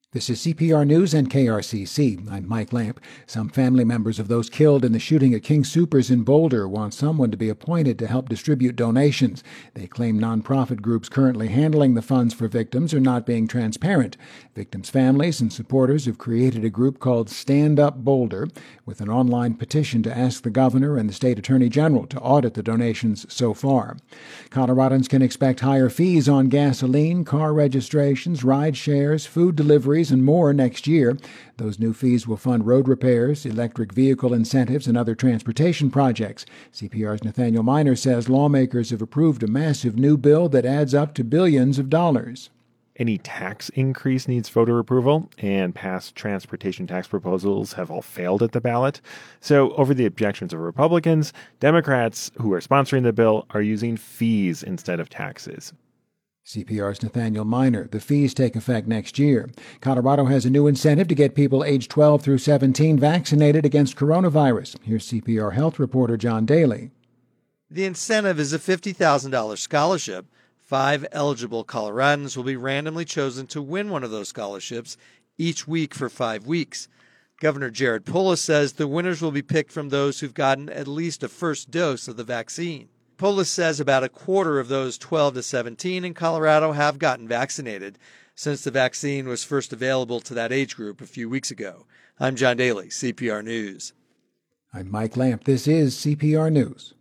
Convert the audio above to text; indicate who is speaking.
Speaker 1: This is CPR News and KRCC. I'm Mike Lamp. Some family members of those killed in the shooting at King Soopers in Boulder want someone to be appointed to help distribute donations. They claim nonprofit groups currently handling the funds for victims are not being transparent. Victims' families and supporters have created a group called Stand Up Boulder with an online petition to ask the governor and the state attorney general to audit the donations so far. Coloradans can expect higher fees on gasoline, car registrations, ride shares, food deliveries, and more next year. Those new fees will fund road repairs, electric vehicle incentives, and other transportation projects. CPR's Nathaniel Miner says lawmakers have approved a massive new bill that adds up to billions of dollars.
Speaker 2: Any tax increase needs voter approval, and past transportation tax proposals have all failed at the ballot. So, over the objections of Republicans, Democrats who are sponsoring the bill are using fees instead of taxes.
Speaker 1: CPR's Nathaniel Miner. The fees take effect next year. Colorado has a new incentive to get people aged 12 through 17 vaccinated against coronavirus. Here's CPR health reporter John Daly.
Speaker 3: The incentive is a $50,000 scholarship. 5 eligible Coloradans will be randomly chosen to win one of those scholarships each week for 5 weeks. Governor Jared Polis says the winners will be picked from those who've gotten at least a first dose of the vaccine. Polis says about a quarter of those 12 to 17 in Colorado have gotten vaccinated since the vaccine was first available to that age group a few weeks ago. I'm John Daly, CPR News.
Speaker 1: I'm Mike Lamp. This is CPR News.